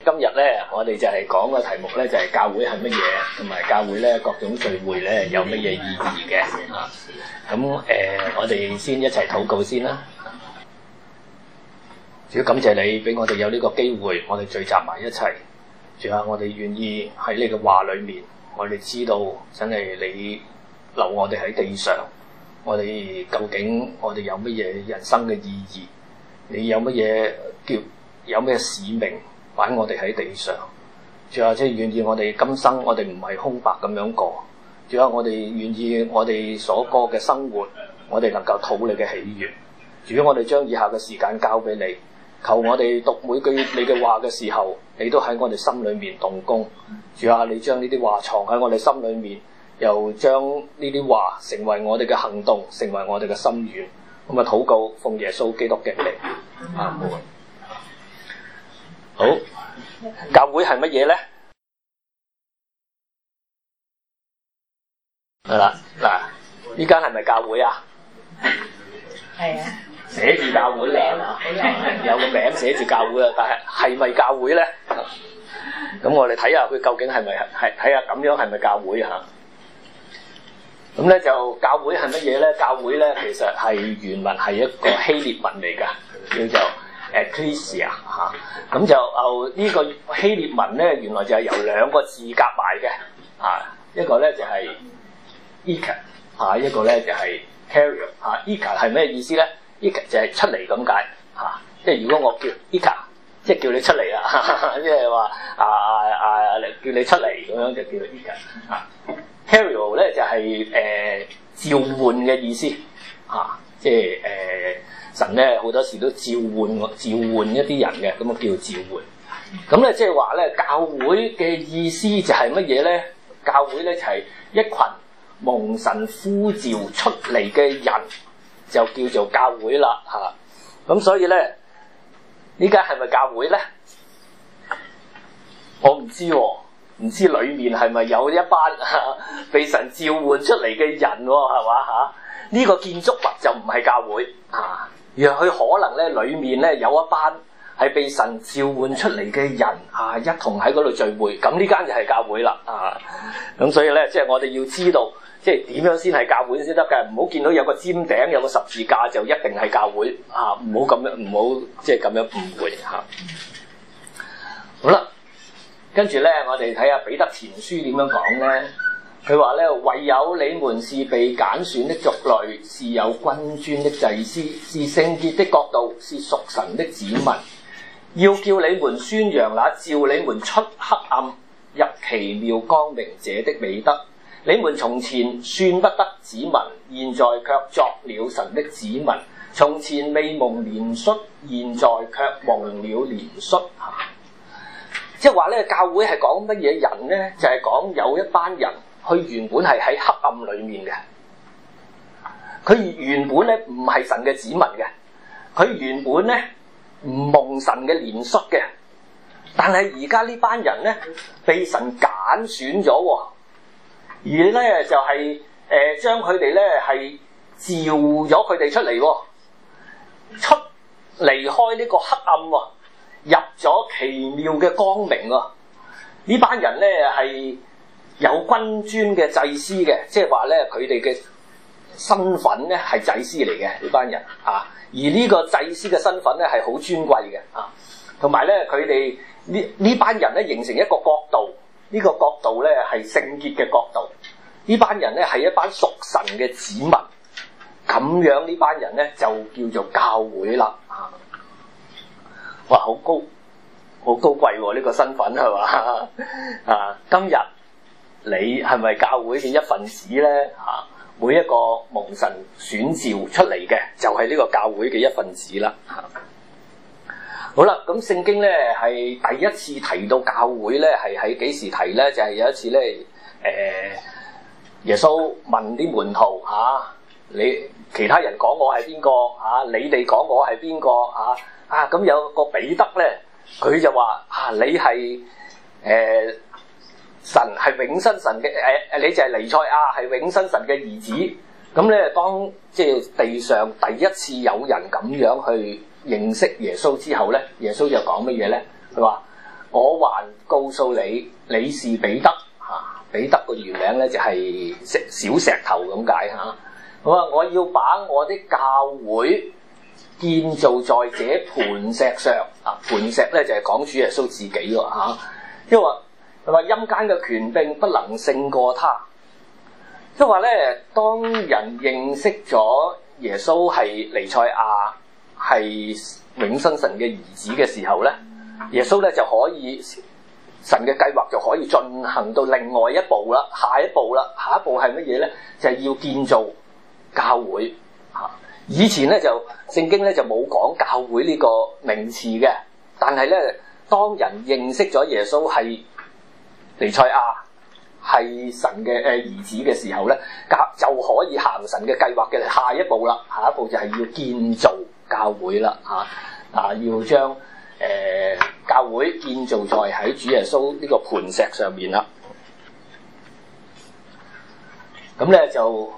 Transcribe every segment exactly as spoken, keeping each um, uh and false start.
今日咧，我哋就係講個題目咧，就係教會係乜嘢，同埋教會咧各種聚會咧有乜嘢意義嘅啊。咁誒、呃，我哋先一齊禱告先啦。主要感謝你俾我哋有呢個機會，我哋聚集埋一齊。主啊，我哋願意喺你嘅話裏面，我哋知道真係你留我哋喺地上，我哋究竟我哋有乜嘢人生嘅意義？你有乜嘢叫有咩使命擺我哋喺地上？主啊，即係願意我哋今生我哋唔係空白咁樣過。主啊，我哋願意我哋所過嘅生活，我哋能夠討你嘅喜悅。主啊，我哋將以下嘅時間交俾你，求我哋讀每句你嘅話嘅時候，你都喺我哋心裏面動工。主啊，你將呢啲話藏喺我哋心裏面，又將呢啲話成為我哋嘅行動，成為我哋嘅心願。咁啊，禱告奉耶穌基督嘅名，阿門。好，教會係乜嘢咧？係啦，嗱，呢間係咪教會啊？ 係啊， 寫住教會名啊，有個名寫住教會啊，但係係咪教會咧？咁我哋睇下佢究竟係咪係睇下咁樣係咪教會嚇？咁咧就教會係乜嘢咧？教會咧其實係原文係一個希臘文嚟㗎，叫做 Ecclesia 嚇。咁就哦呢個希臘文咧，原來就係由兩個字夾埋嘅嚇，一個咧就係 Eka 嚇，一個咧就係 Cario 嚇。Eka 係咩意思咧？ Eka 就係出嚟咁解嚇，即係如果我叫 Eka，即係叫你出嚟啦，即係話啊啊叫你出嚟咁樣就叫做 Eka 嚇。Cario 咧就係、是、誒、呃、召喚嘅意思嚇、啊，即係誒、呃、神咧好多時都召喚召喚一啲人嘅，咁啊叫召喚。咁咧即係話咧，教會嘅意思就係乜嘢咧？教會咧就係、是、一群蒙神呼召出嚟嘅人，就叫做教會啦嚇。咁、啊、所以咧，呢間係咪教會咧？我唔知喎、啊。唔知裏面係咪有一班、啊、被神召喚出嚟嘅人喎？係嘛嚇？呢、這個建築物就唔係教會啊。若佢可能咧，裏面咧有一班係被神召喚出嚟嘅人啊，一同喺嗰度聚會，咁呢間就係教會啦啊。咁所以咧，即係我哋要知道，即係點樣先係教會先得嘅。唔好見到有個尖頂有個十字架就一定係教會啊！唔好咁樣，唔好即係咁樣誤會嚇、啊。好啦。跟住咧，我哋睇下彼得前書點樣講咧。佢話咧，唯有你們是被揀選的族類，是有君尊的祭司，是聖潔的國度，是屬神的子民。要叫你們宣揚那召你們出黑暗入奇妙光明者的美德。你們從前算不得子民，現在卻作了神的子民。從前未蒙憐恤，現在卻蒙了憐恤。即係話咧，教會係講乜嘢人咧？就係、是、講有一班人，佢原本係喺黑暗裏面嘅。佢原本咧唔係神嘅子民嘅，佢原本咧唔蒙神嘅憐恤嘅。但係而家呢班人咧被神揀選咗，而咧就係誒將佢哋咧係召咗佢哋出嚟，出離開呢個黑暗喎。入咗奇妙嘅光明啊！呢班人咧係有君尊嘅祭司嘅，即係話咧佢哋嘅身份咧係祭司嚟嘅呢班人啊。而呢個祭司嘅身份咧係好尊貴嘅啊，同埋咧佢哋呢呢班人咧形成一個國度，呢、這個國度咧係聖潔嘅國度。呢班人咧係一班屬神嘅子民，咁樣呢班人咧就叫做教會啦啊！哇，好高，好高貴喎！呢個身份係嘛啊？今日你係咪教會嘅一份子咧？嚇，每一個蒙神選召出嚟嘅，就係呢個教會嘅一份子啦。嚇，好啦，咁聖經咧係第一次提到教會咧，係喺幾時提咧？就係有一次咧，誒，耶穌問啲門徒嚇，你其他人講我係邊個嚇？你哋講我係邊個嚇？啊，咁有個彼得咧，佢就話啊，你係誒、呃、神係永生神嘅誒誒，你就係彌賽亞係永生神嘅兒子。咁咧，當即係地上第一次有人咁樣去認識耶穌之後咧，耶穌就講乜嘢咧？佢話我還告訴你，你是彼得嚇。彼得個原名咧就係石小石頭咁解嚇。我話我要把我的教會建造在這磐石上啊！磐石咧就係講主耶穌自己喎嚇。即係話佢話陰間嘅權柄不能勝過他。即係話咧，當人認識咗耶穌係彌賽亞，係永生神嘅兒子嘅時候咧，耶穌咧就可以神嘅計劃就可以進行到另外一步啦，下一步啦，下一步係乜嘢咧？就係、是、要建造教會嚇。以前咧就聖經咧就冇講教會呢個名詞嘅，但係咧當人認識咗耶穌係彌賽亞係神嘅誒兒子嘅時候咧，教就可以行神嘅計劃嘅下一步啦。下一步就係要建造教會啦嚇啊！要將誒、呃、教會建造在喺主耶穌呢個磐石上面啦。咁咧就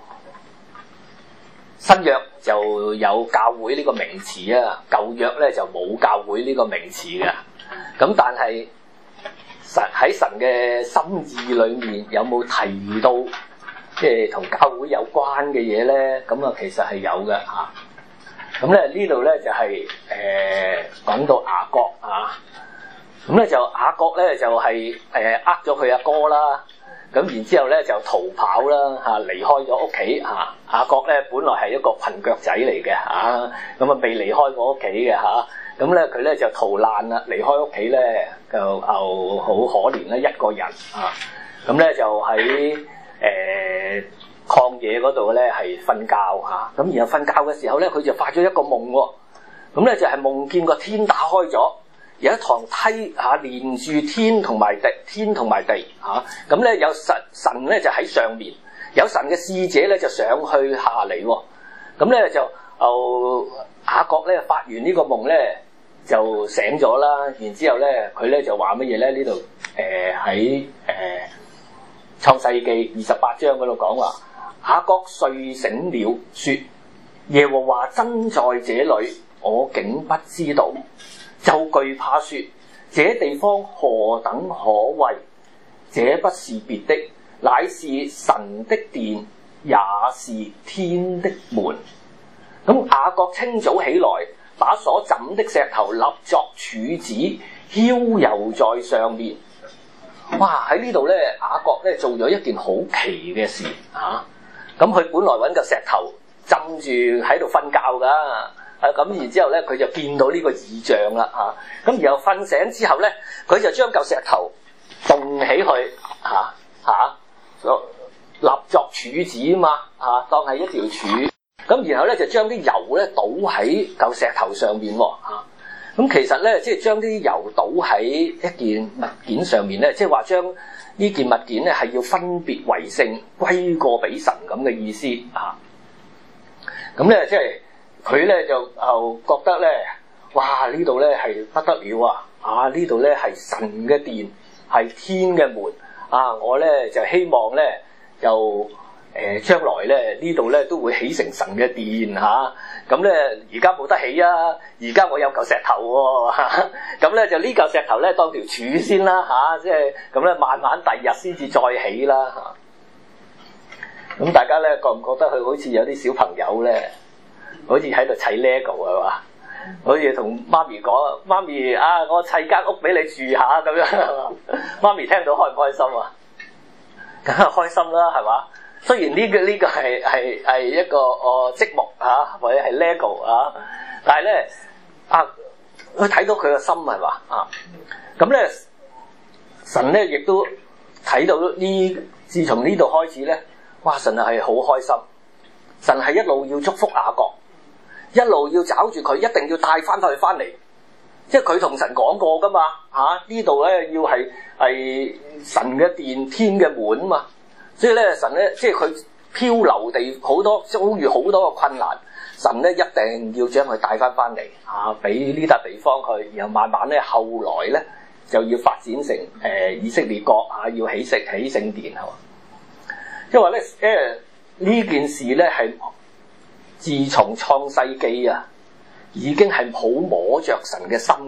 新約就有教會呢個名詞啊，舊約咧就冇教會呢個名詞嘅。咁但係神喺神嘅心意裏面有冇提到即係同教會有關嘅嘢咧？咁啊其實係有嘅嚇。咁咧呢度咧就係誒講到雅各啊。咁咧就雅各咧就係誒呃咗佢阿哥啦。咁然之後咧就逃跑啦嚇，離開咗屋企嚇。雅各咧本來係一個裙腳仔嚟嘅嚇，咁啊未離開過屋企嘅嚇。咁咧佢咧就逃難啦，離開屋企咧就就好可憐啦一個人啊。咁咧就喺誒、呃、曠野嗰度咧係瞓覺嚇。咁然後瞓覺嘅時候咧，佢就發咗一個夢喎。咁咧就係夢見個天打開咗。有一堂梯嚇、啊，連住天同埋地，天同埋地嚇。咁、啊、咧有神神咧就喺上面，有神嘅使者咧就上去下嚟喎。咁咧就哦雅各咧發完呢個夢咧就醒咗啦。然之後咧佢咧就話乜嘢咧？呢度誒喺誒創世記二十八章嗰度講話，雅各睡醒了，説：耶和華真在這裡，我竟不知道。就懼怕說：這地方何等可畏！這不是別的，乃是神的殿，也是天的門。咁雅各清早起來，把所枕的石頭立作柱子，澆油在上面。哇！喺呢度咧，雅各咧做咗一件好奇嘅事嚇。咁、啊、佢本來揾個石頭浸住喺度瞓覺㗎。啊咁，然之後咧，佢就見到呢個異象啦嚇。咁、啊、然後瞓醒之後咧，佢就將嚿石頭動起去嚇嚇，立作柱子啊嘛嚇，當係一條柱。咁然後咧就將啲油咧倒喺嚿石頭上面喎嚇。咁其實咧，即係將啲油倒喺一件物件上面咧，即係話將呢件物件咧係要分別為聖，歸過俾神咁嘅意思嚇。咁咧即係。佢咧就就覺得咧，哇！呢度咧係不得了啊！啊，呢度咧係神嘅殿，係天嘅門啊！我咧就希望咧，就誒、呃、將來咧呢度咧都會起成神嘅殿嚇。咁咧而家冇得起啊！而家我有嚿石頭喎、啊，咁咧就呢嚿石頭咧當條柱先啦嚇，即係咁咧慢慢第日先至再起啦嚇。咁、啊、大家咧覺唔覺得佢好似有啲小朋友咧？好似喺度砌 Lego 係嘛？好似同媽咪講：媽咪啊，我砌間屋俾你住下咁樣係嘛？媽咪聽到開唔開心啊？梗係開心啦，係嘛？雖然呢、呢個呢、呢個係係係一個哦積木嚇，或者係 Lego 啊，但係咧啊，佢睇到佢個心係嘛啊？咁咧神咧亦都睇到呢，自從呢度開始咧，哇！神係好開心，神係一路要祝福雅各。一路要找住佢，一定要帶翻佢翻嚟。即係佢同神講過噶嘛嚇，呢度咧要係係神嘅殿，天嘅門啊嘛。所以咧神咧，即係佢漂流地好多遭遇好多嘅困難，神咧一定要將佢帶翻翻嚟嚇，俾呢笪地方佢。然後慢慢咧，後來咧就要發展成誒、呃、以色列國嚇，要起聖起聖殿係嘛。即係話咧誒呢件事咧係。自從創世記啊，已經係好摸着神嘅心噶啦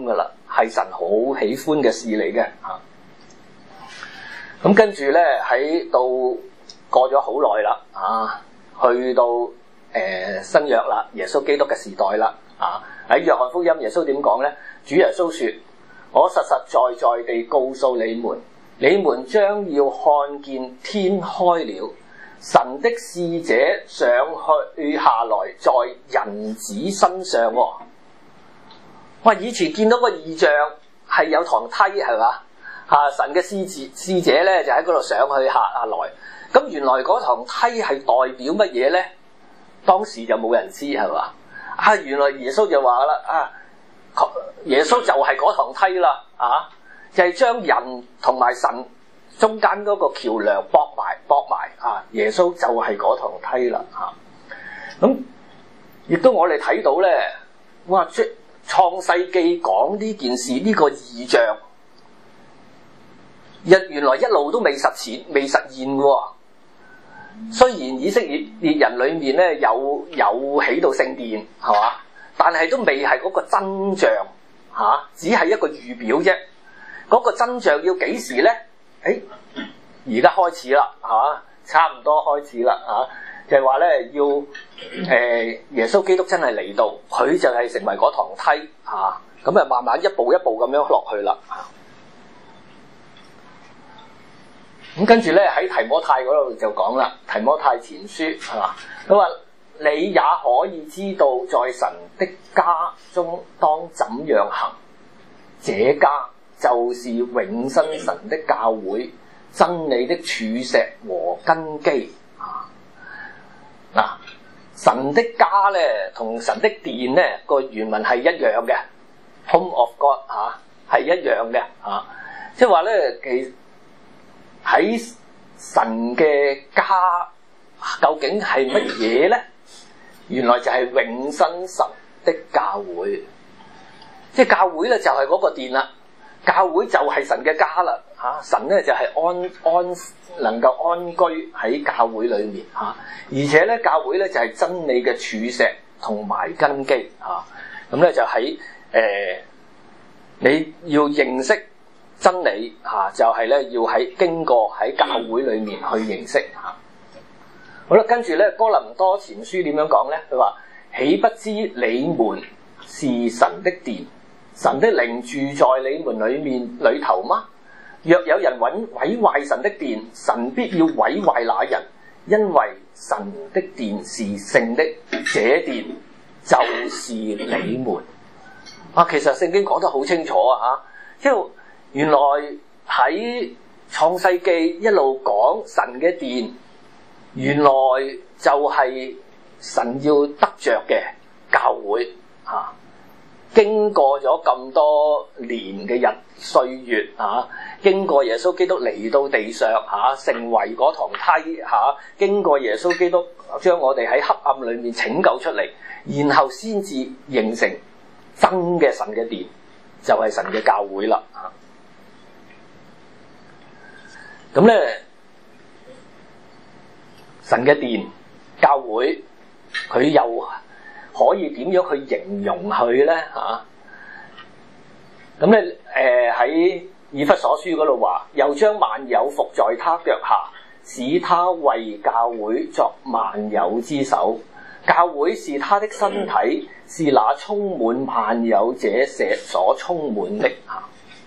係神好喜歡嘅事嚟嘅嚇。咁跟住咧喺到過咗好耐啦啊，去到誒、呃、新約啦，耶穌基督嘅時代啦啊。喺約翰福音，耶穌點講咧？主耶穌說：我實實在在地告訴你們，你們將要看見天開了，神的使者上去下來，在人子身上。哇！以前見到個異象係有堂梯係嘛？啊！神嘅使者使者咧就喺嗰度上去下下來。咁原來嗰堂梯係代表乜嘢咧？當時就冇人知係嘛？啊！原來耶穌就話啦啊，耶穌就係嗰堂梯啦啊！就係、是、將人同埋神中間嗰個橋梁駁埋駁埋啊！耶穌就係嗰堂梯啦啊！咁亦都我哋睇到咧，哇！即創世記講呢件事呢、呢個異象，一原來一路都未實踐未實現喎。雖然以色列列人裏面咧有有起到聖殿係嘛，但係都未係嗰個真像嚇、啊，只係一個預表啫。嗰、嗰個真像要幾時咧？誒，而家開始啦嚇、啊，差唔多開始啦嚇、啊，就係話咧要誒、呃、耶穌基督真係嚟到，佢就係成為嗰堂梯嚇，咁啊慢慢一步一步咁樣落去啦。咁跟住咧喺提摩太嗰度就講啦，提摩太前書係嘛，佢話你也可以知道在神的家中當怎樣行，這家就是永生神的教會，真理的柱石和根基啊！嗱，神的家咧同神的殿咧個原文係一樣嘅 ，Home of God 嚇係一樣嘅嚇，即係話咧其喺神嘅家究竟係乜嘢咧？原來就係永生神的教會，即係教會咧就係嗰個殿啦，教會就係神嘅家啦嚇，神咧就係安安能夠安居喺教會裏面嚇，而且咧教會咧就係真理嘅柱石同埋根基嚇，咁咧就喺誒、呃、你要認識真理嚇、啊，就係、是、咧要喺經過喺教會裏面去認識嚇、啊。好啦，跟住咧哥林多前書點樣講咧？佢話：豈不知你們是神的殿，神的靈住在你們裏面裏頭嗎？若有人毀毀壞神的殿，神必要毀壞那人，因為神的殿是聖的，這殿就是你們。啊，其實聖經講得好清楚啊嚇，因為原來喺創世記一路講神嘅殿，原來就係神要得着嘅教會啊！經過咗咁多年嘅日歲月啊，經過耶穌基督嚟到地上啊，成為嗰堂梯啊，經過耶穌基督將我哋喺黑暗裏面拯救出嚟，然後先至形成真嘅神嘅殿，就係、是、神嘅教會啦啊！咁咧，神嘅殿、教會，佢又可以點樣去形容佢咧？嚇，咁咧，誒喺以弗所書嗰度話，又將萬有伏在他腳下，使他為教會作萬有之首。教會是他的身體，是那充滿萬有者石所充滿的嚇。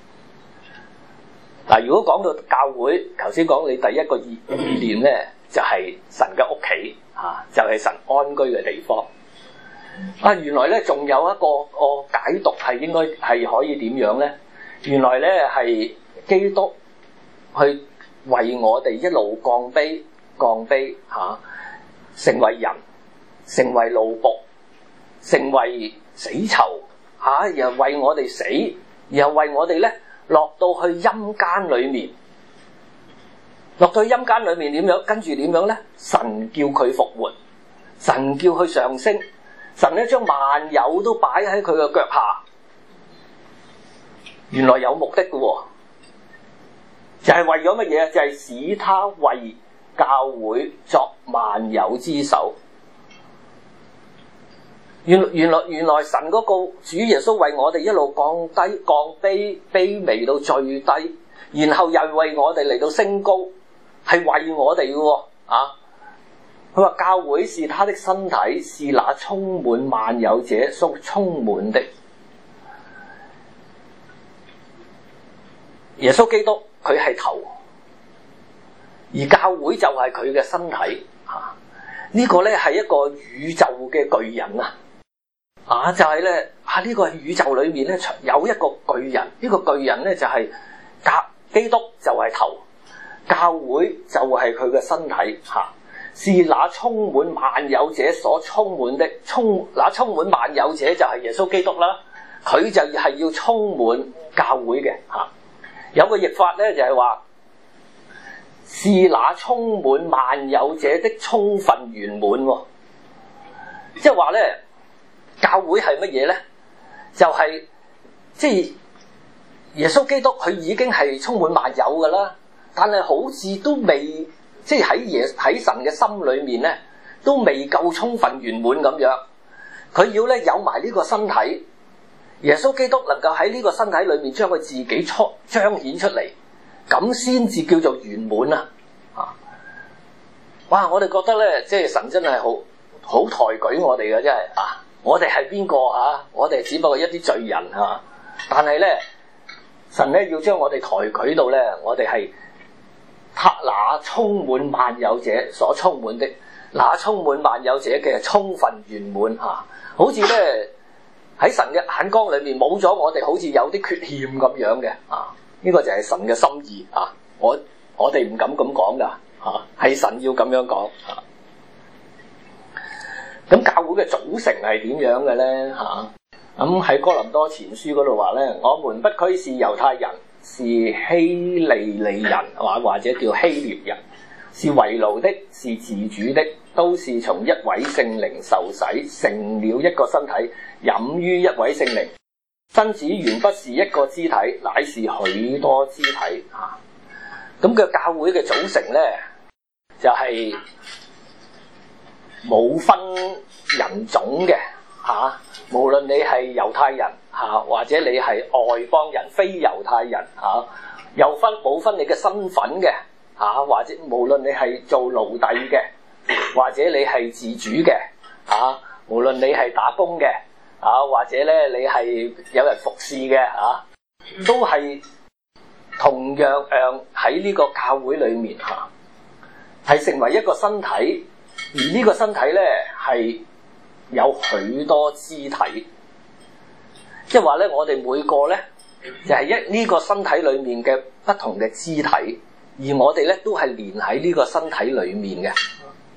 嗱，如果講到教會，頭先講你第一個意意念咧，就係、是、神嘅屋企嚇，就係、是、神安居嘅地方。啊，原來咧仲有一個個解讀係應該係可以點樣咧？原來咧係基督去為我哋一路降卑、降卑嚇、啊，成為人，成為奴僕，成為死囚嚇、啊，又為我哋死，又為我哋咧。落到去陰間裏面，落到去陰間裏面點樣？跟住點樣咧？神叫佢復活，神叫佢上升，神咧將萬有都擺喺佢嘅腳下。原來有目的嘅喎，就係、是、為咗乜嘢？就係、是、使他為教會作萬有之首。 原原來原來神嗰個主耶穌為我哋一路降低降卑卑微到最低，然後又為我哋嚟到升高，係為我哋嘅喎啊！佢話教會是他的身體，是那充滿萬有者所充滿的。耶穌基督佢係頭，而教會就係佢嘅身體啊！呢個咧係一個宇宙嘅巨人啊！啊，就係咧啊！呢個宇宙裏面咧有一個巨人，呢個巨人咧就係教基督就係頭，教會就係佢嘅身體吓，是那充滿萬有者所充滿的，充那充滿萬有者就係耶穌基督啦，佢就係要充滿教會嘅吓。有個譯法咧就係話，是那充滿萬有者的充分圓滿，即係話咧。教會係乜嘢咧？就係、是、即係耶穌基督，佢已經係充滿萬有噶啦，但係好似都未即係喺耶喺神嘅心裏面咧，都未夠充分圓滿咁樣。佢要咧有埋呢個身體，耶穌基督能夠喺呢個身體裏面將佢自己出彰顯出嚟，咁先至叫做圓滿啊！啊，哇！我哋覺得咧，即係神真係好好抬舉我哋嘅，真係啊！我哋係邊個啊？我哋只不過一啲罪人啊！但係咧，神咧要將我哋抬舉到咧，我哋係他那充滿萬有者所充滿的，那充滿萬有者嘅充分圓滿啊！好似咧喺神嘅眼光裏面冇咗我哋，好似有啲缺陷咁樣嘅啊！呢、這個就係神嘅心意啊！我我哋唔敢咁講噶啊，係神要咁樣講啊！咁教會嘅組成係點樣嘅咧？嚇、啊，咁喺哥林多前書嗰度話咧，我們不拘是猶太人，是希利尼人，或或者叫希臘人，是為奴的，是自主的，都是從一位聖靈受洗，成了一個身體，飲於一位聖靈。身子原不是一個肢體，乃是許多肢體。嚇、啊，咁嘅教會嘅組成咧，就係、是。冇分人種嘅嚇、啊，無論你係猶太人嚇、啊，或者你係外邦人、非猶太人嚇，又、啊、分冇分你嘅身份嘅嚇、啊，或者無論你係做奴隸嘅，或者你係自主嘅嚇、啊，無論你係打工嘅嚇、啊，或者咧你係有人服侍嘅嚇，都係同樣誒喺呢個教會裏面嚇，係、啊、成為一個身體。而呢個身體咧係有許多肢體，即係話咧，我哋每個咧就係一呢個身體裏面嘅不同嘅肢體，而我哋咧都係連喺呢個身體裏面嘅。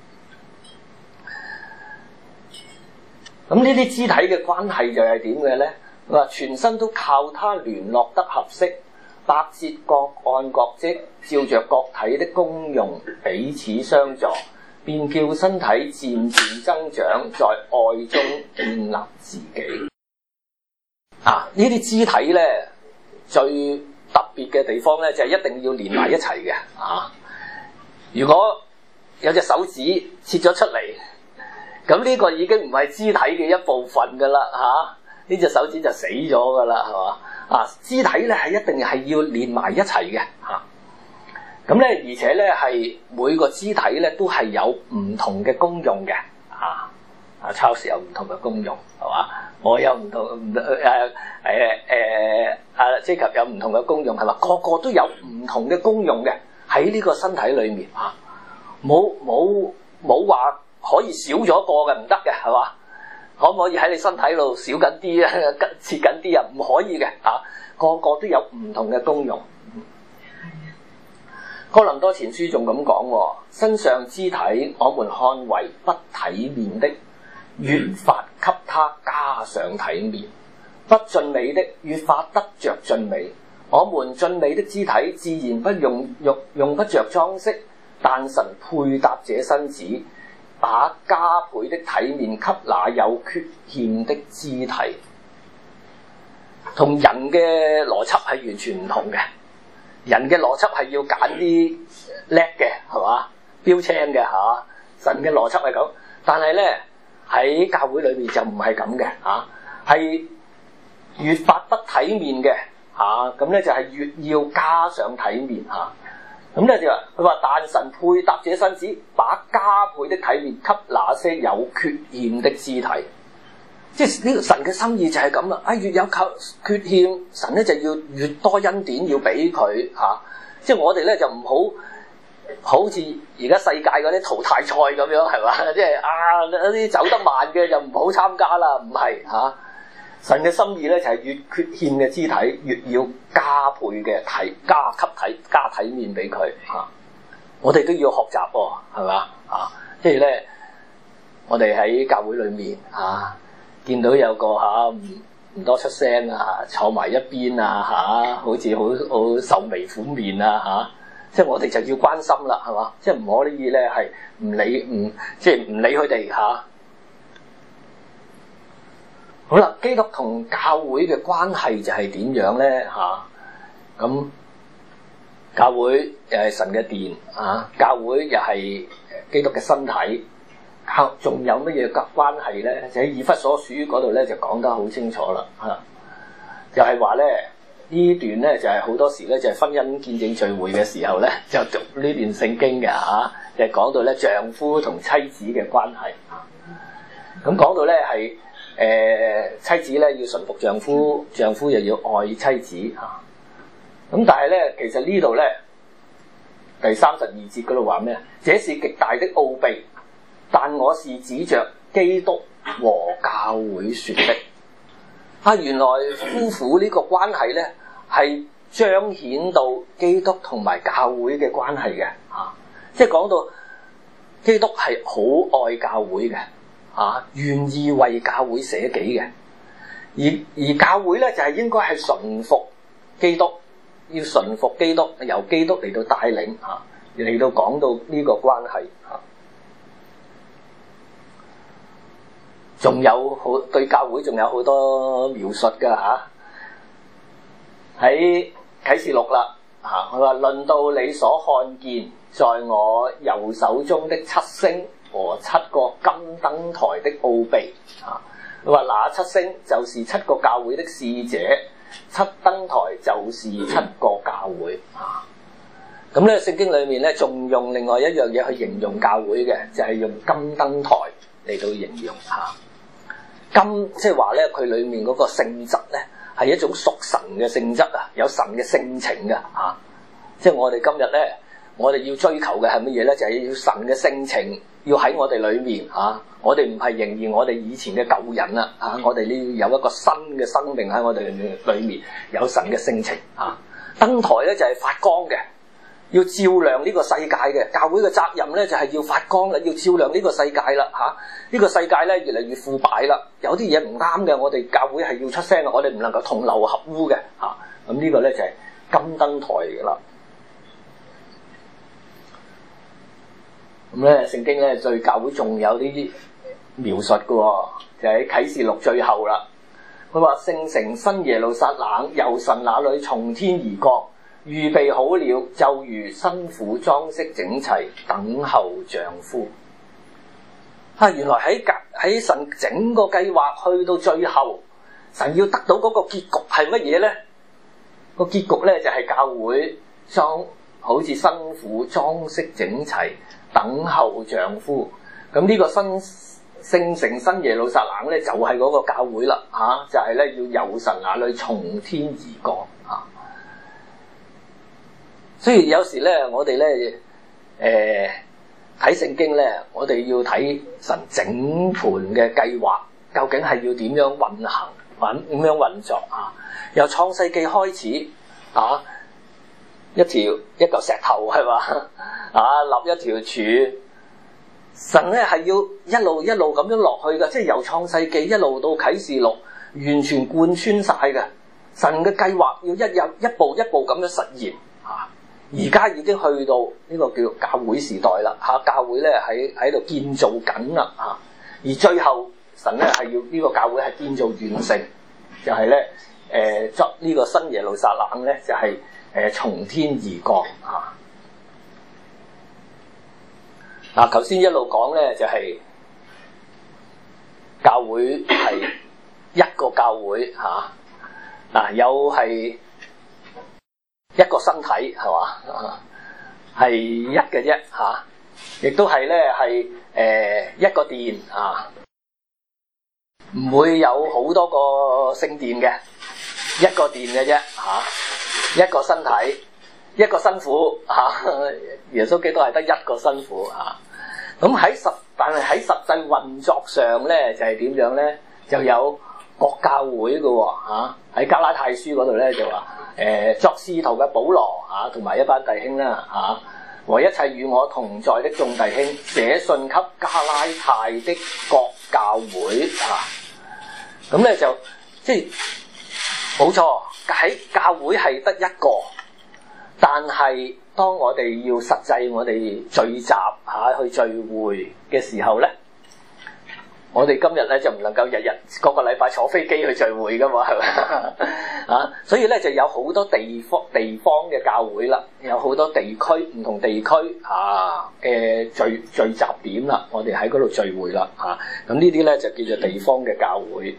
咁呢啲肢體嘅關係就係點嘅咧？話全身都靠它聯絡得合適，百節各按各職，照着各體的功用彼此相助，便叫身體漸漸增長，在愛中建立自己。啊！呢啲肢體咧，最特別嘅地方咧，就係、是、一定要連埋一齊嘅。啊！如果有隻手指切咗出嚟，咁呢個已經唔係肢體嘅一部分噶啦。嚇、啊！呢隻手指就死咗噶啦，係嘛？啊！肢體咧係一定係要連埋一齊嘅。嚇、啊！咁咧，而且咧係每個肢體咧都係有唔同嘅功用嘅，啊，啊 Charles 有唔同嘅功用，係嘛？我有唔同唔誒誒誒啊 Jacob 有唔同嘅功用，係嘛？個個都有唔同嘅功用嘅喺呢個身體裏面，啊，冇冇冇話可以少咗個嘅唔得嘅，係嘛？可唔可以喺你身體度少緊啲啊？切緊啲啊？唔可以嘅，啊，個個都有唔同嘅功用。哥林多前書仲咁講，身上肢體我們看為不體面的，越發給他加上體面；不俊美的，越發得着俊美。我們俊美的肢體自然不用用用不着裝飾，但神配搭這身子，把加倍的體面給那有缺陷的肢體。同人嘅邏輯係完全唔同嘅。人嘅邏輯係要揀啲叻嘅，係嘛？標青嘅嚇，神嘅邏輯係咁。但係咧喺教會裏面就唔係咁嘅嚇，係越發不體面嘅嚇，咁、啊、咧就係越要加上體面嚇。咁、啊、咧就話佢話但神配搭這身子，把加倍的體面給那些有缺欠的肢體。即係呢個神嘅心意就係咁啦，啊越有靠缺陷，神咧就要越多恩典要俾佢嚇。即係我哋咧就唔好好似而家世界嗰啲淘汰賽咁樣係嘛？即係啊嗰啲走得慢嘅就唔好參加啦，唔係嚇。神嘅心意咧就係越缺陷嘅肢體越要加倍嘅體加給體加體面俾佢嚇。我哋都要學習喎，係嘛啊？即係咧，我哋喺教會裏面嚇。見到有個嚇唔唔多出聲啊，坐埋一邊啊嚇，好似好好愁眉苦面啊嚇，即係我哋就要關心啦，係嘛？即係唔可以咧係唔理唔即係唔理佢哋嚇。好啦，基督同教會嘅關係就係點樣咧嚇？咁教會又係神嘅殿啊，教會又係基督嘅身體。仲有乜嘢嘅關係咧？就喺以弗所書嗰度咧就講得好清楚啦嚇，就係話咧呢段咧就係、是、好多時咧就係、是、婚姻見證聚會嘅時候咧就讀呢段聖經嘅嚇，就係、是、講到咧丈夫同妻子嘅關係嚇。咁講到咧係誒妻子咧要順服丈夫，丈夫又要愛妻子嚇。咁但係咧其實呢度咧第三十二節嗰度話咩？這是極大的奧秘。但我是指着基督和教會說的。啊，原來夫婦呢個關係咧，係彰顯到基督同埋教會嘅關係嘅。啊，即係講到基督係好愛教會嘅，啊，願意為教會捨己嘅。而而教會咧就係、是、應該係順服基督，要順服基督，由基督嚟到帶領嚇，嚟、啊、到講到呢個關係嚇。啊仲有好對教會仲有好多描述㗎嚇，喺啟示錄啦嚇，佢話論到你所看見在我右手中的七星和七個金燈台的奧秘嚇，佢話那七星就是七個教會的使者，七燈台就是七個教會嚇。咁咧聖經裏面咧仲用另外一樣嘢去形容教會嘅，就係、是、用金燈台嚟到形容嚇。金即係話咧，佢裏面嗰個性質咧係一種屬神嘅性質啊，有神嘅性情嘅嚇。即係我哋今日咧，我哋要追求嘅係乜嘢咧？就係、是、要神嘅性情要喺我哋裏面嚇、啊。我哋唔係仍然我哋以前嘅舊人啦嚇、啊，我哋呢有一個新嘅生命喺我哋裏面，有神嘅性情嚇。燈台咧就係、是、發光嘅。要照亮呢個世界嘅，教會嘅責任咧就係、是、要發光啦，要照亮呢個世界啦嚇。呢、啊這個世界咧越嚟越腐敗啦，有啲嘢唔啱嘅，我哋教會係要出聲嘅，我哋唔能夠同流合污嘅嚇。咁、啊這個、呢個咧就係、是、金燈台嘅啦。咁咧聖經咧對教會仲有啲描述嘅喎，就喺、是、啟示錄最後啦。佢話聖城新耶路撒冷由神那裏從天而降。預備好了，就如新婦裝飾整齊，等候丈夫。啊，原來喺喺神整個計劃去到最後，神要得到嗰個結局係乜嘢咧？個結局咧就係、是、教會裝好似新婦裝飾整齊，等候丈夫。咁呢個新聖城新耶路撒冷咧，就係、是、嗰個教會啦，嚇、啊，就係、是、咧要由神那裏從天而降啊。所以有時咧，我哋咧，誒睇聖經咧，我哋要睇神整盤嘅計劃，究竟係要點樣運行、運點樣運作啊？由創世記開始啊，一條一嚿石頭係嘛啊，立一條柱，神咧係要一路一路咁樣落去嘅，即係由創世記一路到啟示錄，完全貫穿晒嘅。神嘅計劃要一日一步一步咁樣實現啊！而家已經去到呢個叫教會時代啦，嚇教會咧喺喺度建造緊啦，嚇！而最後神咧係要呢個教會係建造完成，就係咧誒作呢個新耶路撒冷咧就係誒從天而降嚇。嗱頭先一路講咧就係教會係一個教會嚇，嗱、啊、有係一個身體係嘛，係一嘅啫嚇，亦都係咧係誒一個殿啊，唔會有好多個聖殿嘅，一個殿嘅啫嚇，一個身體，一個新婦嚇、啊，耶穌基督係得一個新婦嚇。咁、啊、喺實，但係喺實際運作上咧，就係、是、點樣咧？就有各教會嘅喎嚇，喺加拉太書嗰度咧就話誒、呃、作使徒嘅保羅嚇，同、啊、埋一班弟兄啦嚇，和、啊、一切與我同在的眾弟兄，寫信給加拉太的各教會嚇。咁、啊、咧就即係冇錯，喺教會係得一個，但係當我哋要實際我哋聚集嚇、啊、去聚會嘅時候咧。我哋今日咧就唔能夠日日個個禮拜坐飛機去聚會噶嘛，係咪啊？所以咧就有好多地方地方嘅教會啦，有好多地區唔同地區啊嘅聚聚集點啦，我哋喺嗰度聚會啦嚇。咁呢啲咧就叫做地方嘅教會。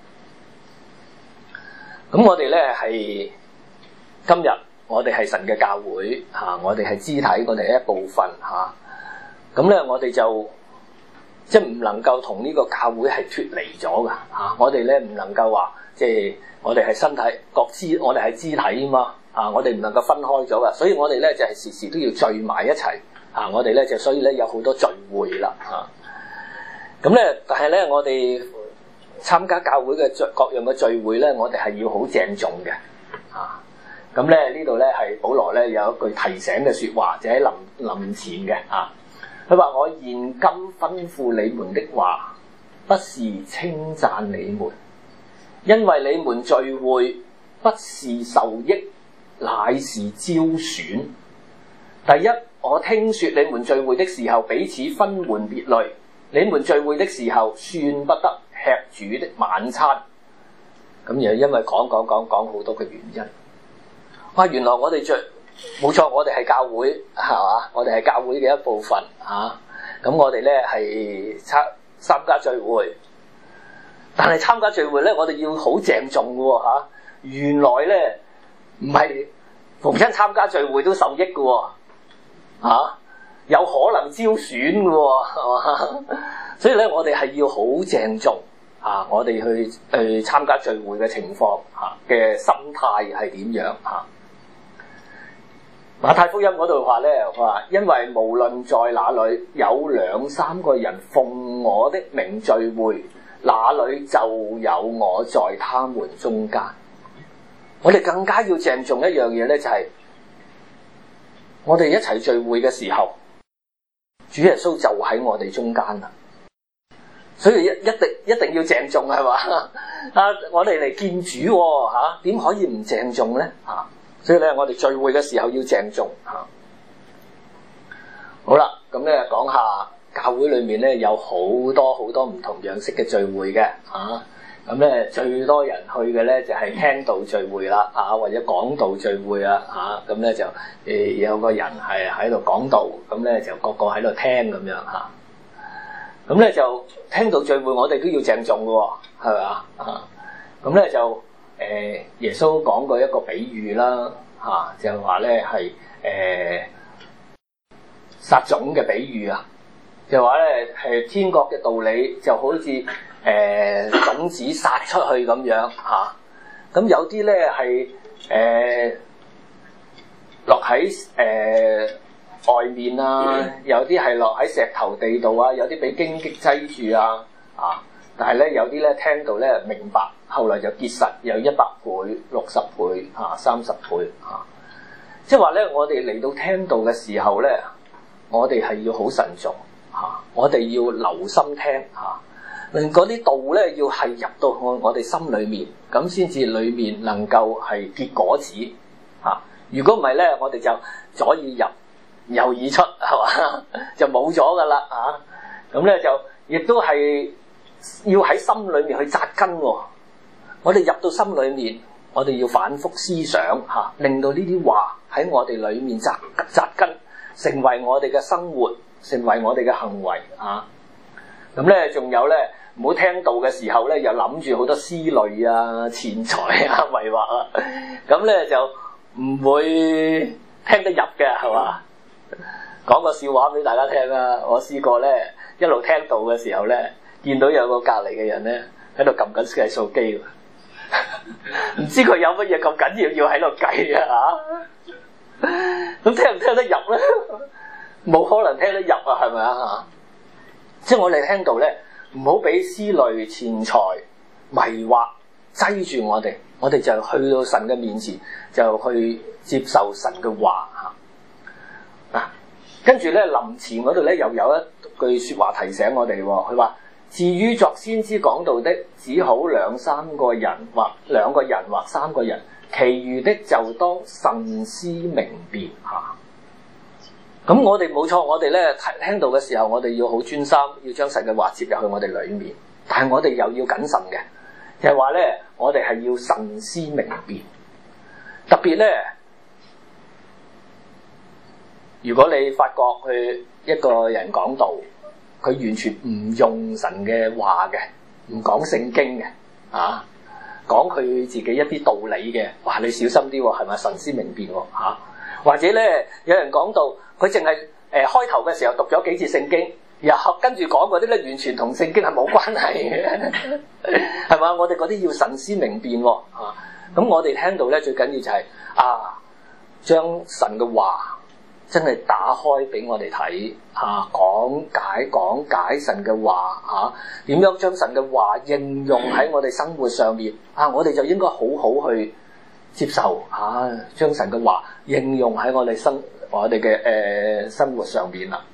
咁我哋咧係今日我哋係神嘅教會嚇，我哋係肢體，我哋係一部分嚇。咁咧我哋就。即係唔能夠同呢個教會係脫離咗㗎嚇，我哋咧唔能夠話即係我哋係身體各肢，我哋係肢體啊嘛啊，我哋唔能夠分開咗㗎，所以我哋咧就係、是、時時都要聚埋一齊啊！我哋咧就所以咧有好多聚會啦嚇。咁、啊、咧，但係咧我哋參加教會嘅聚各樣嘅聚會咧，我哋係要好鄭重嘅啊。咁咧呢度咧係保羅咧有一句提醒嘅説話，就喺臨臨前嘅啊。佢話：我現今吩咐你們的話，不是稱讚你們，因為你們聚會不是受益，乃是招選。第一，我聽說你們聚會的時候彼此分門別類，你們聚會的時候算不得吃主的晚餐。咁又因為講講講講好多嘅原因。哇！原來我哋聚冇錯，我哋係教會係嘛？我哋係教會嘅一部分嚇。咁、啊、我哋咧係參參加聚會，但係參加聚會咧，我哋要好鄭重嘅喎嚇。原來咧唔係逢親參加聚會都受益嘅喎、啊、有可能招選嘅喎係嘛？所以咧，我哋係要好鄭重啊！我哋去去參加聚會嘅情況嚇嘅心態係點樣嚇？啊馬太福音嗰度話咧，話因為無論在哪裏有兩三個人奉我的名聚會，那裏就有我在他們中間。我哋更加要鄭重一樣嘢咧，就係、是、我哋一齊聚會嘅時候，主耶穌就喺我哋中間啦。所以一一定一定要鄭重係嘛？啊，我哋嚟見主喎嚇，點可以唔鄭重咧嚇？所以咧，我哋聚會嘅時候要鄭重嚇。好啦，咁咧講下教會裏面咧有好多好多唔同樣式嘅聚會嘅嚇。咁、啊、咧最多人去嘅咧就係、是、聽道聚會啦嚇、啊，或者講道聚會啦嚇。咁、啊、咧就誒、呃、有個人係喺度講道，咁咧就個個喺度聽咁樣嚇。咁、啊、咧就聽道聚會，我哋都要鄭重嘅喎，係咪啊？咁咧就。誒耶穌講過一個比喻啦，嚇、啊、就話咧係誒撒種嘅比喻啊，就話咧係天國嘅道理就好似誒、呃、種子撒出去咁樣嚇，咁、啊、有啲咧係誒落喺誒、呃、外面啊，有啲係落喺石頭地度啊，有啲俾荊棘擠住啊，啊！但係咧有啲咧聽到咧明白，後來就結實，有一百倍、六十倍、嚇三十倍嚇。即係話咧，我哋嚟到聽道嘅時候咧，我哋係要好慎重嚇、啊，我哋要留心聽嚇。令嗰啲道咧要係入到我我哋心裡面，咁先至裡面能夠係結果子嚇。如果唔係咧，我哋就左耳入右耳出係嘛，就冇咗噶啦嚇。咁、啊、咧就亦都係。要喺心裏面去扎根喎、哦，我哋入到心裏面，我哋要反覆思想嚇、啊，令到呢啲話喺我哋裏面扎扎根，成為我哋嘅生活，成為我哋嘅行為嚇。 咁咧仲有咧，唔好聽道嘅時候咧，又諗住好多思慮啊、錢財啊、迷惑啊，咁咧就唔會聽得入嘅，係嘛？講個笑話俾大家聽啦，我試過咧一路聽道嘅時候咧，見到有個隔離嘅人咧喺度撳緊計數機，唔知佢有乜嘢咁緊要要喺度計啊嚇？咁聽唔聽得入咧？冇可能聽得入啊，係咪啊嚇？即係我哋聽到咧，唔好俾思慮、錢財、迷惑擠住我哋，我哋就去到神嘅面前，就去接受神嘅話嚇。啊，跟住咧臨前嗰度咧又有一句説話提醒我哋喎，佢話：至於作先知講道的，只好兩三個人或兩個人或三個人，其餘的就當慎思明辨嚇。咁我哋冇錯，我哋咧聽到嘅時候，我哋要好專心，要將神嘅話接入去我哋裏面。但係我哋又要謹慎嘅，就係話咧，我哋係要慎思明辨。特別咧，如果你發覺佢一個人講道，佢完全唔用神嘅話嘅，唔講聖經嘅，啊，講佢自己一啲道理嘅，哇！你小心啲喎，係咪慎思明辨喎？嚇！或者咧，有人講到佢淨係誒開頭嘅時候讀咗幾節聖經，然後跟住講嗰啲咧，完全同聖經係冇關係嘅，係嘛？我哋嗰啲要慎思明辨喎，啊！咁我哋聽到咧，最緊要就係、是、啊，將神嘅話真係打開俾我哋睇，啊，講解講解神嘅話，啊，點樣將神嘅話應用喺我哋生活上面，啊，我哋就應該好好去接受嚇，將神嘅話應用喺我哋生我哋嘅誒生活上邊啦。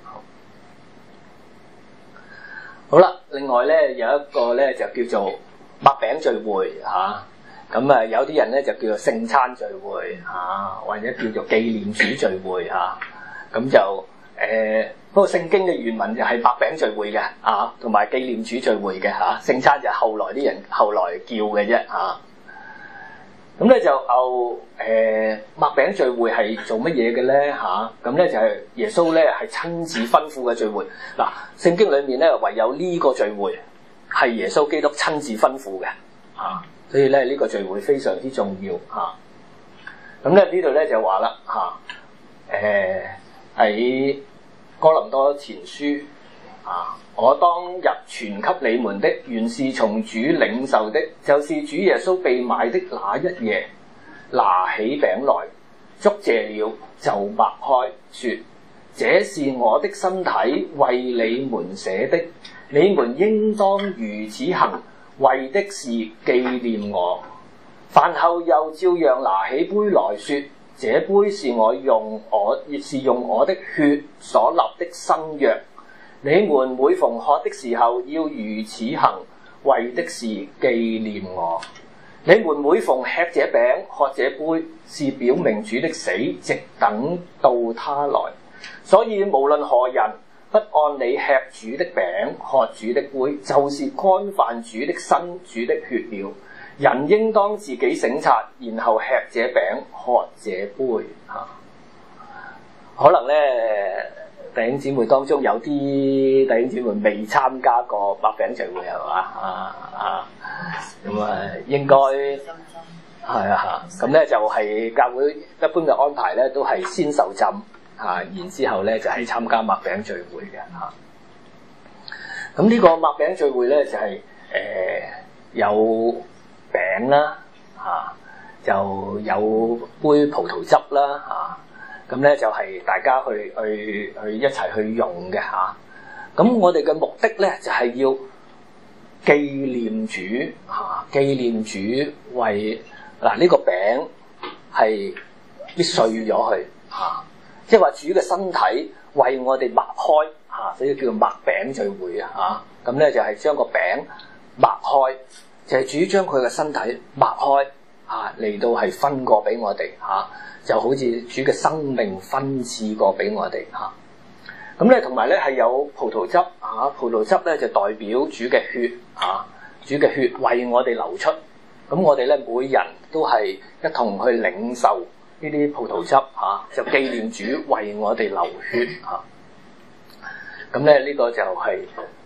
好啦，另外咧有一個咧就叫做擘餅聚會嚇，咁啊有啲人咧就叫做聖餐聚會嚇、啊，或者叫做紀念主聚會嚇，咁、啊、就誒、呃、不過聖經嘅原文就係擘餅聚會嘅啊，同埋紀念主聚會嘅嚇，聖餐就係後來啲人後來叫嘅啫嚇。咁咧就又誒擘餅聚會係做乜嘢嘅咧嚇？咁咧就係耶穌咧係親自吩咐嘅聚會。嗱，聖經裏面咧唯有呢個聚會係耶穌基督親自吩咐嘅嚇，所以咧呢個聚會非常之重要嚇。咁咧呢度咧就話啦嚇，誒喺哥林多前書啊，我當日傳給你們的，原是從主領受的，就是主耶穌被賣的那一夜，拿起餅來，祝謝了，就擘開，說：這是我的身體，為你們捨的，你們應當如此行，為的是紀念我。飯後又照樣拿起杯來說：這杯是我用我亦是用我的血所立的新約。你們每逢喝的時候要如此行，為的是紀念我。你們每逢吃這餅、喝這杯，是表明主的死，直等到他來。所以無論何人不按理吃主的餅、喝主的杯，就是干犯主的身、主的血了。人應當自己省察，然後吃這餅、喝這杯。嚇，可能咧。弟兄姊妹當中有啲弟兄姊妹未參加過擘餅聚會係嘛？啊啊，咁啊應該係啊嚇，咁咧就係教會一般嘅安排咧，都係先受浸啊，然之後咧就係參加擘餅聚會嘅嚇。咁呢個擘餅聚會咧就係誒有餅啦嚇，就有杯葡萄汁啦嚇。咁咧就係大家去去去一齊去用嘅嚇。咁我哋嘅目的咧就係要紀念主嚇，紀念主為嗱呢個餅係必碎咗佢嚇，即係話主嘅身體為我哋擘開嚇，所以叫做擘餅聚會啊嚇。咁咧就係將個餅擘開，就係主將佢嘅身體擘開嚇嚟到係分過俾我哋嚇。就好似主嘅生命分賜過俾我哋嚇，咁咧同埋咧係有葡萄汁嚇、啊，葡萄汁咧就代表主嘅血嚇、啊，主嘅血為我哋流出，咁我哋咧每人都係一同去領受呢啲葡萄汁嚇、啊，就紀念主為我哋流血嚇，咁咧呢個就係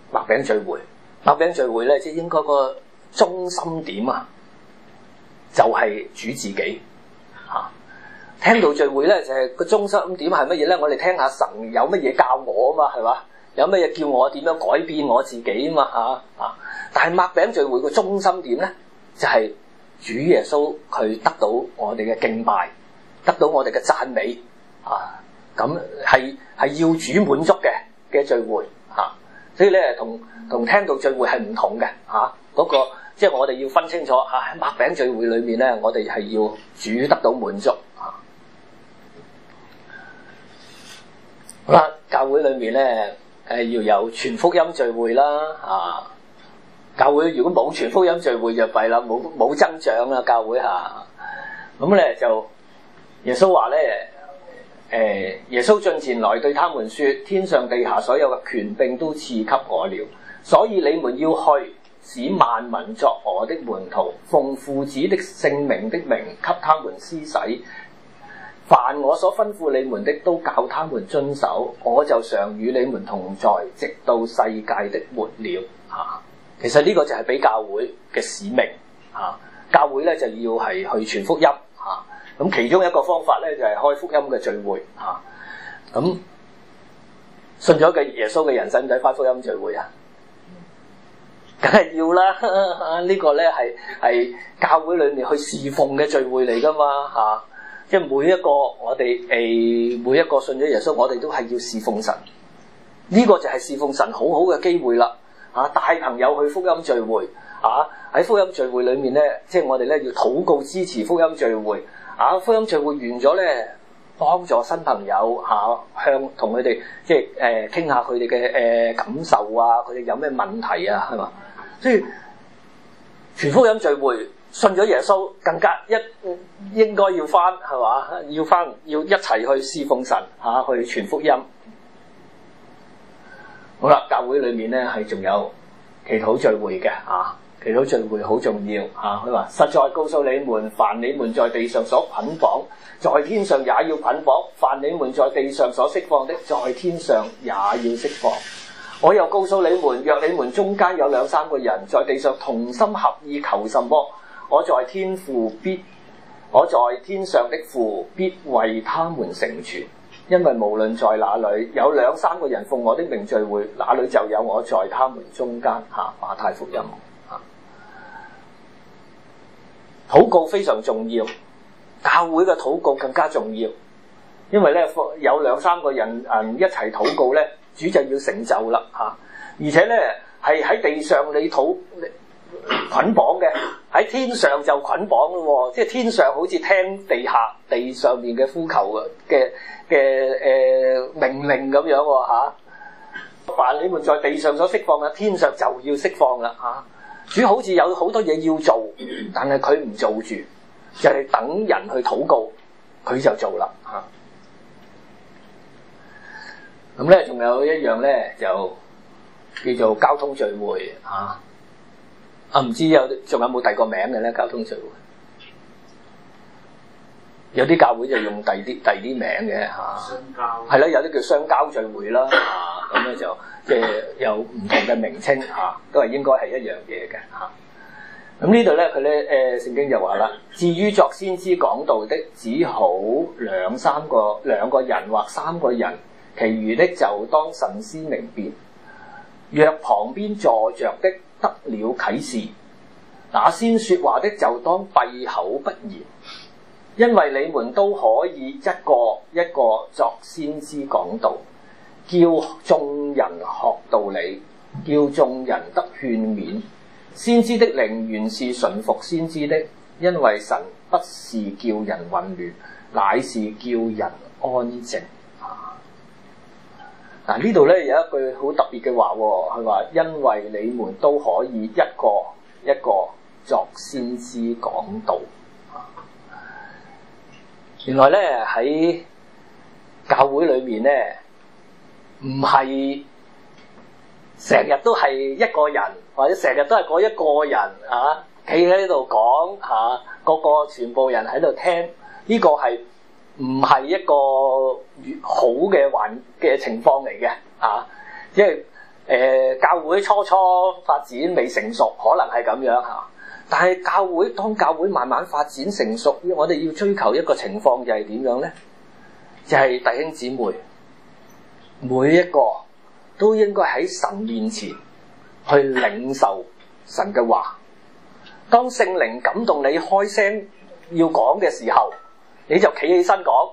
麥餅聚會。麥餅聚會咧，即係應該個中心點啊，就係、是、主自己嚇。啊聽道聚會咧就係、是、個中心點係乜嘢咧？我哋聽下神有乜嘢教我啊嘛，係嘛？有乜嘢叫我點樣改變我自己啊嘛嚇啊！但係麥餅聚會個中心點咧，就係、是、主耶穌佢得到我哋嘅敬拜，得到我哋嘅讚美啊！咁係係要主滿足嘅嘅聚會嚇、啊，所以咧同同聽道聚會係唔同嘅嚇。嗰、啊那個即係我哋要分清楚嚇，喺、啊、麥餅聚會裏面咧，我哋係要主得到滿足。好啦，教會裏面咧，誒要有全福音聚會啦，啊，教會如果冇全福音聚會就弊啦，冇冇增長啦，教會嚇。咁咧就耶穌話咧，誒耶穌進前來對他們說：天上地下所有嘅權柄都賜給我了，所以你們要去，使萬民作我的門徒，奉父子的聖名的名給他們施洗。凡我所吩咐你們的，都教他們遵守，我就常與你們同在，直到世界的末了。啊，其實呢個就係俾教會嘅使命。啊，教會咧就要係去傳福音。啊，咁其中一個方法咧就係開福音嘅聚會。啊，咁信咗嘅耶穌嘅人使唔使返福音聚會啊？梗係要啦。呢個咧係係教會裏面去侍奉嘅聚會嚟㗎嘛。嚇！即係每一個我哋誒、呃、每一個信咗耶穌，我哋都係要侍奉神。呢、這個就係侍奉神好好嘅機會啦！啊，帶朋友去福音聚會，啊喺福音聚會裏面咧，即係我哋咧要禱告支持福音聚會。啊，福音聚會完咗咧，幫助新朋友嚇、啊、向同佢哋即係誒傾下佢哋嘅誒感受啊，佢哋有咩問題啊，係嘛？所以全福音聚會。信咗耶穌更加一應該要返係嘛？要返要一齊去侍奉神嚇、啊，去傳福音。好啦，教會裏面咧係仲有祈禱聚會嘅嚇，祈禱聚會好重要嚇。佢、啊、話實在告訴你們，凡你們在地上所捆綁，在天上也要捆綁；凡你們在地上所釋放的，在天上也要釋放。我又告訴你們，若你們中間有兩三個人在地上同心合意求什麼，我在天父必，我在天上的父必為他們成全，因為無論在哪裏有兩三個人奉我的名聚會，那裏就有我在他們中間。嚇，馬太福音嚇，禱告非常重要，教會嘅禱告更加重要，因為咧有兩三個人誒一齊禱告咧，主就要成就啦嚇，而且咧係喺地上你禱。捆綁嘅喺天上就捆綁咯，即係天上好似聽地下地上面嘅呼求嘅嘅誒命令咁樣喎嚇。凡你們在地上所釋放嘅，天上就要釋放啦嚇。主好似有好多嘢要做，但係佢唔做住，就係等人去禱告，佢就做啦嚇。咁咧仲有一樣咧就叫做交通聚會嚇。啊，唔知有仲有冇第二個名嘅咧？交通聚會有啲教會就用第啲第二啲名嘅嚇，係啦，有啲叫相交聚會啦嚇，咁、啊、咧就即係有唔同嘅名稱嚇、啊，都係應該係一樣嘢嘅嚇。咁、啊、呢度咧佢咧誒聖經就話啦，至於作先知講道的，只好兩三個兩個人或三個人，其餘的就當慎思明辨。若旁邊坐着的得了啟示，那先說話的就當閉口不言，因為你們都可以一個一個作先知講道，叫眾人學道理，叫眾人得勸勉。先知的靈原是順服先知的，因為神不是叫人混亂，乃是叫人安靜。嗱，呢度咧有一句好特別嘅話，佢話因為你們都可以一個一個作先知講道。原來咧喺教會裏面咧，唔係成日都係一個人，或者成日都係嗰一個人啊，企喺度講嚇，個個全部人喺度聽，呢個係唔係一個越好嘅環嘅情況嚟嘅啊？即係呃、教會初初發展未成熟，可能係咁樣嚇。但係教會當教會慢慢發展成熟，我哋要追求一個情況就係點樣咧？就係、是、弟兄姊妹每一個都應該喺神面前去領受神嘅話。當聖靈感動你開聲要講嘅時候，你就企起身講。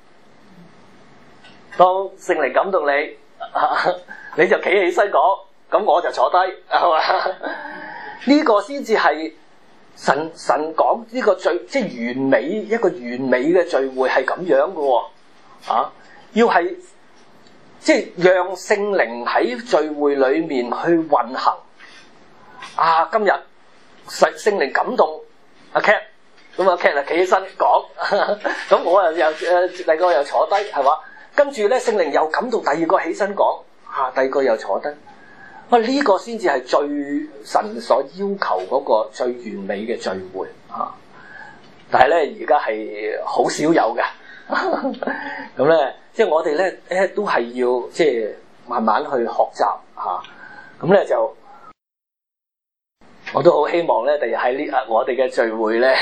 當聖靈感動你，你就企起身講，咁我就坐低，係嘛？呢個先至係神神講呢個最即係完美一個完美嘅聚會係咁樣嘅喎，啊！要係即係讓聖靈喺聚會裏面去運行。啊！今日聖聖靈感動阿 Cat， 咁阿 Cat 啊企起身講，咁我又又誒第二個又坐低，係嘛？跟住咧聖靈又感動第二個起身講，啊第二個又坐低。哇！呢個先至係最神所要求嗰個最完美嘅聚會啊！但係咧而家係好少有嘅，咁咧即係我哋咧誒都係要即係慢慢去學習嚇，咁咧就。我都好希望咧，第日喺呢啊我哋嘅聚會咧，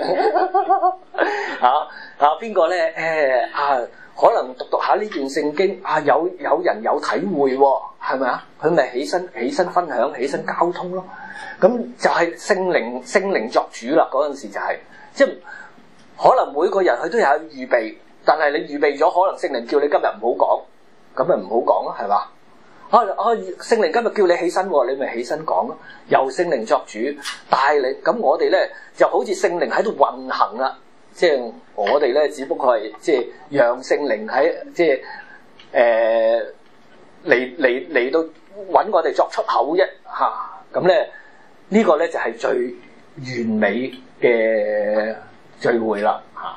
嚇啊邊個咧誒啊，可能讀讀下呢段聖經啊，有有人有體會喎，係咪啊？佢咪起身起身分享，起身交通咯。咁就係聖靈聖靈作主啦。嗰陣時就係、是、即係可能每個人佢都有預備，但係你預備咗，可能聖靈叫你今日唔好講，咁咪唔好講咯，係嘛？啊啊！聖靈今日叫你起身，你咪起身講咯。由聖靈作主帶你，咁我哋咧就好似聖靈喺度運行啦。即係我哋咧，只不過係即係讓聖靈喺即係誒嚟嚟嚟到揾我哋作出口啫嚇。咁咧呢個咧就係最完美嘅聚會啦嚇。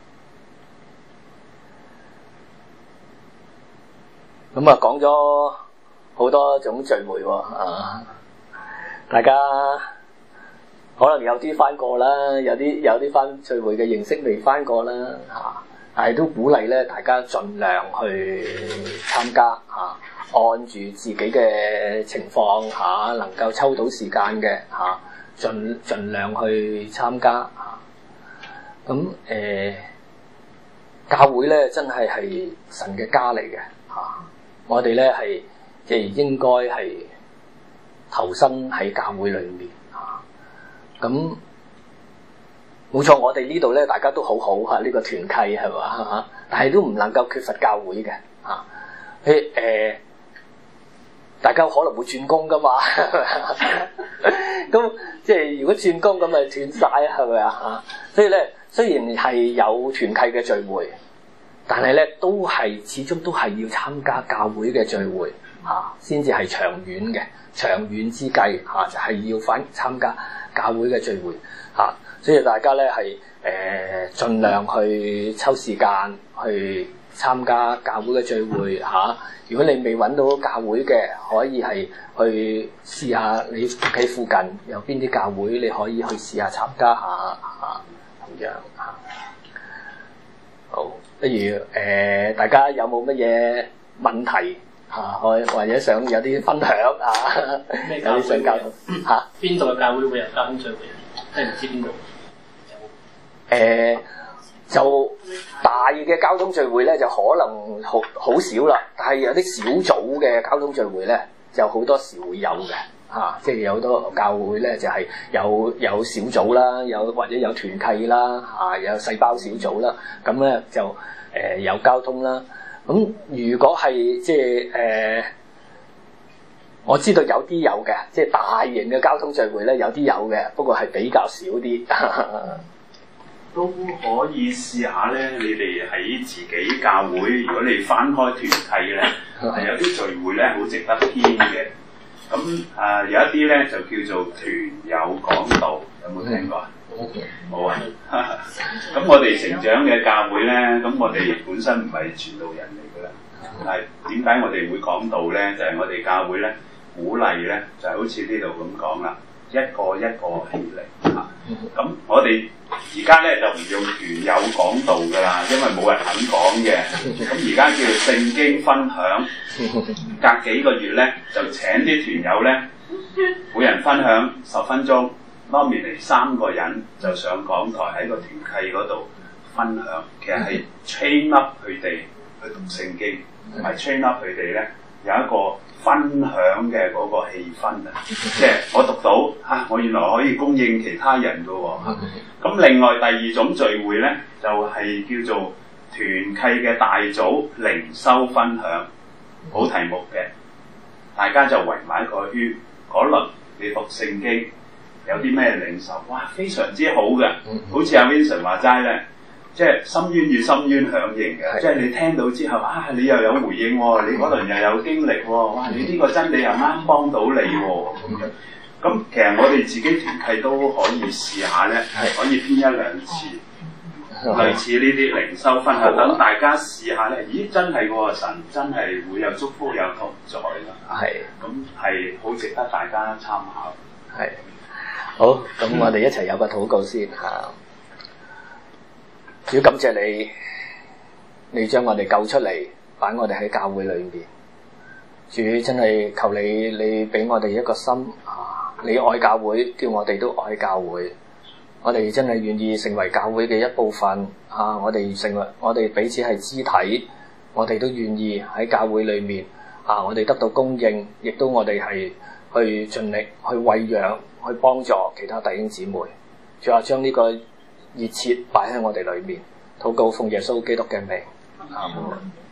咁啊講咗好多種聚會喎啊！大家可能有啲返過啦，有啲有啲返聚會嘅形式未返過啦嚇，但係都鼓勵咧大家盡量去參加嚇，按住自己嘅情況嚇，能夠抽到時間嘅嚇，盡盡量去參加嚇。咁誒，教會咧真係係神嘅家嚟嘅嚇，我哋咧係。即係應該係投身喺教會裏面啊！咁冇錯，我哋呢度咧大家都好好嚇，呢、這個團契係嘛嚇，但係都唔能夠缺乏教會嘅啊！誒、呃，大家可能會轉工噶嘛，咁即係如果轉工咁咪斷晒係咪啊嚇？所以咧，雖然係有團契嘅聚會，但係咧都係始終都係要參加教會嘅聚會。嚇，先至係長遠嘅，長遠之計嚇、啊，就係、是、要返參加教會嘅聚會嚇、啊，所以大家咧係誒盡量去抽時間去參加教會嘅聚會嚇、啊。如果你未揾到教會嘅，可以係去試下你屋企附近有邊啲教會，你可以去試下參加下嚇，咁樣嚇。好，不如誒、呃、大家有冇乜嘢問題？嚇，或或者想有啲分享啊？咩教會想教嚇？ 邊度嘅教會會有交通聚會？即係唔知邊度。 誒，就大嘅交通聚會咧，就可能好好少啦。但係有啲小組嘅交通聚會咧，就好多時會有嘅嚇、啊。即係有好多教會咧，就係、是、有有小組啦，有或者有團契啦，嚇、啊、有細胞小組啦。咁咧就誒、呃、有交通啦。咁如果係即係誒，我知道有啲有嘅，即係大型嘅交通聚會咧，有啲有嘅，不過係比較少啲。 都可以試下咧，你哋喺自己教會，如果你翻開團契咧，係有啲聚會咧好值得編嘅。咁啊、呃，有一啲咧就叫做團友講道，有冇聽過啊？冇啊！咁我哋成長嘅教會咧，咁我哋本身唔係傳道人嚟嘅啦。但係點解我哋會講道咧？就係、是、我哋教會咧鼓勵咧，就係好似呢度咁講啦，一個一個起嚟嚇。 咁我哋而家咧就唔用團友講道噶啦，因為冇人肯講嘅。咁而家叫聖經分享，隔幾個月咧就請啲團友咧，每人分享十分鐘，攞面嚟三個人就上講台喺個團契嗰度分享。其實係 train up 佢哋去讀聖經，同埋 train up 佢哋咧有一個分享嘅嗰個氣氛啊！即係我讀到啊，我原來可以供應其他人㗎喎。咁另外第二種聚會咧，就係、是、叫做團契嘅大組靈修分享，好題目嘅，大家就圍埋一個圈，嗰輪你讀聖經有啲咩領受？哇，非常之好嘅，好似阿 Vincent 話齋咧。即係深淵與深淵響應嘅，即係你聽到之後啊，你又有回應喎、哦，你嗰輪又有經歷喎、哦，哇！你呢個真理又啱幫到你喎、哦，咁樣。咁其實我哋自己團契都可以試下咧，可以編一兩次，類似呢啲靈修分享，等大家試下咧。咦，真係喎，神真係會有祝福有同在啦。係，咁係好值得大家參考。 係，好，咁我哋一齊有個禱告先嚇。主，感謝你，你將我哋救出嚟，擺我哋喺教會裏面。主，真係求你，你俾我哋一個心啊！你愛教會，叫我哋都愛教會。我哋真係願意成為教會嘅一部分啊！我哋成為我哋彼此係肢體，我哋都願意喺教會裏面啊！我哋得到供應，亦都我哋係去盡力去餵養，去幫助其他弟兄姊妹。主啊，將呢個熱切擺喺我哋裏面，禱告奉耶穌基督嘅名，阿門。